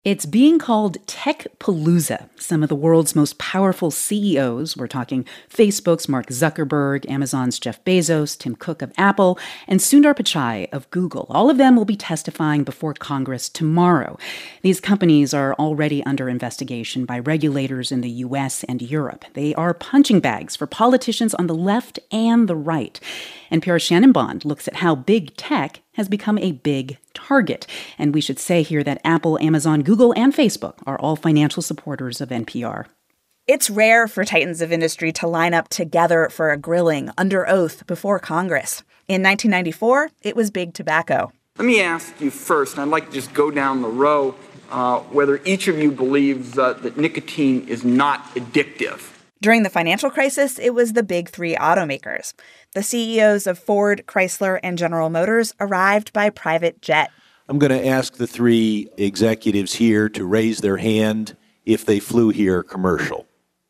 It's being called Tech-Palooza. Some of the world's most powerful CEOs, we're talking Facebook's Mark Zuckerberg, Amazon's Jeff Bezos, Tim Cook of Apple, and Sundar Pichai of Google. All of them will be testifying before Congress tomorrow. These companies are already under investigation by regulators in the U.S. and Europe. They are punching bags for politicians on the left and the right. NPR's Shannon Bond looks at how big tech has become a big target. And we should say here that Apple, Amazon, Google, and Facebook are all financial supporters of NPR. It's rare for titans of industry to line up together for a grilling under oath before Congress. In 1994, it was Big Tobacco. Let me ask you first, and I'd like to just go down the row, whether each of you believes that nicotine is not addictive. During the financial crisis, it was the big three automakers. The CEOs of Ford, Chrysler, and General Motors arrived by private jet. I'm going to ask the three executives here to raise their hand if they flew here commercial.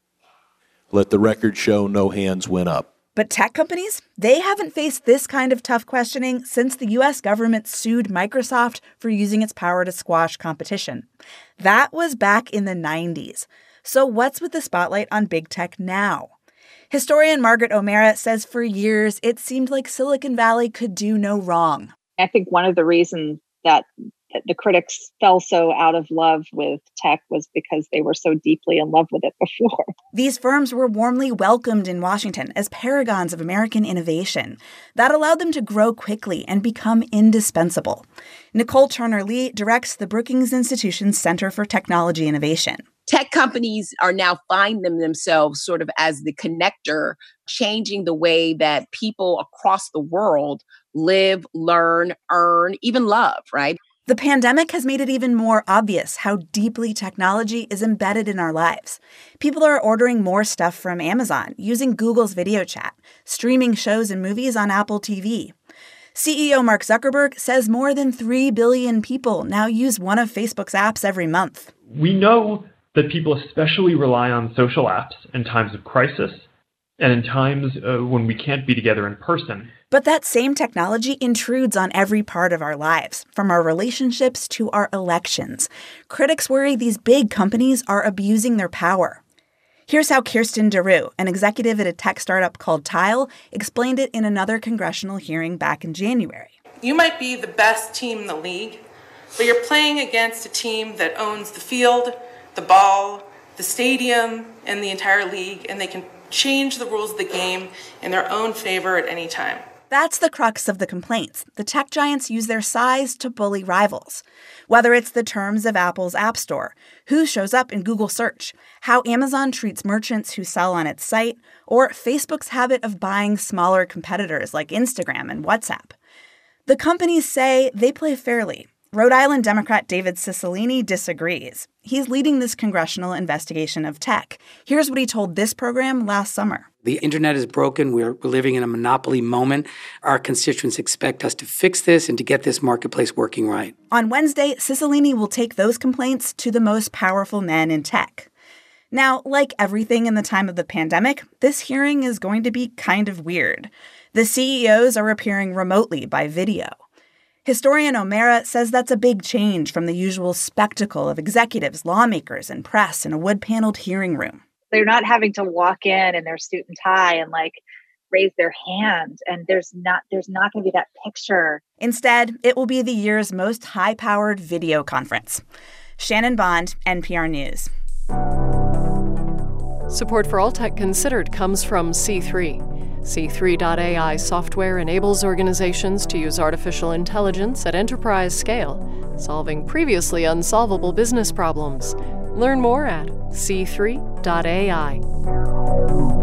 Let the record show no hands went up. But tech companies, they haven't faced this kind of tough questioning since the U.S. government sued Microsoft for using its power to squash competition. That was back in the 90s. So what's with the spotlight on big tech now? Historian Margaret O'Mara says for years it seemed like Silicon Valley could do no wrong. I think one of the reasons that the critics fell so out of love with tech was because they were so deeply in love with it before. These firms were warmly welcomed in Washington as paragons of American innovation. That allowed them to grow quickly and become indispensable. Nicole Turner-Lee directs the Brookings Institution's Center for Technology Innovation. Tech companies are now finding themselves sort of as the connector, changing the way that people across the world live, learn, earn, even love, right? The pandemic has made it even more obvious how deeply technology is embedded in our lives. People are ordering more stuff from Amazon, using Google's video chat, streaming shows and movies on Apple TV. CEO Mark Zuckerberg says more than 3 billion people now use one of Facebook's apps every month. We know that people especially rely on social apps in times of crisis and in times when we can't be together in person. But that same technology intrudes on every part of our lives, from our relationships to our elections. Critics worry these big companies are abusing their power. Here's how Kirsten Daru, an executive at a tech startup called Tile, explained it in another congressional hearing back in January. You might be the best team in the league, but you're playing against a team that owns the field, the ball, the stadium, and the entire league, and they can change the rules of the game in their own favor at any time. That's the crux of the complaints. The tech giants use their size to bully rivals. Whether it's the terms of Apple's App Store, who shows up in Google search, how Amazon treats merchants who sell on its site, or Facebook's habit of buying smaller competitors like Instagram and WhatsApp. The companies say they play fairly. Rhode Island Democrat David Cicilline disagrees. He's leading this congressional investigation of tech. Here's what he told this program last summer. The internet is broken. We're living in a monopoly moment. Our constituents expect us to fix this and to get this marketplace working right. On Wednesday, Cicilline will take those complaints to the most powerful men in tech. Now, like everything in the time of the pandemic, this hearing is going to be kind of weird. The CEOs are appearing remotely by video. Historian O'Mara says that's a big change from the usual spectacle of executives, lawmakers, and press in a wood-paneled hearing room. They're not having to walk in their suit and tie and raise their hand, and there's not going to be that picture. Instead, it will be the year's most high-powered video conference. Shannon Bond, NPR News. Support for All Tech Considered comes from C3. C3.ai software enables organizations to use artificial intelligence at enterprise scale, solving previously unsolvable business problems. Learn more at c3.ai.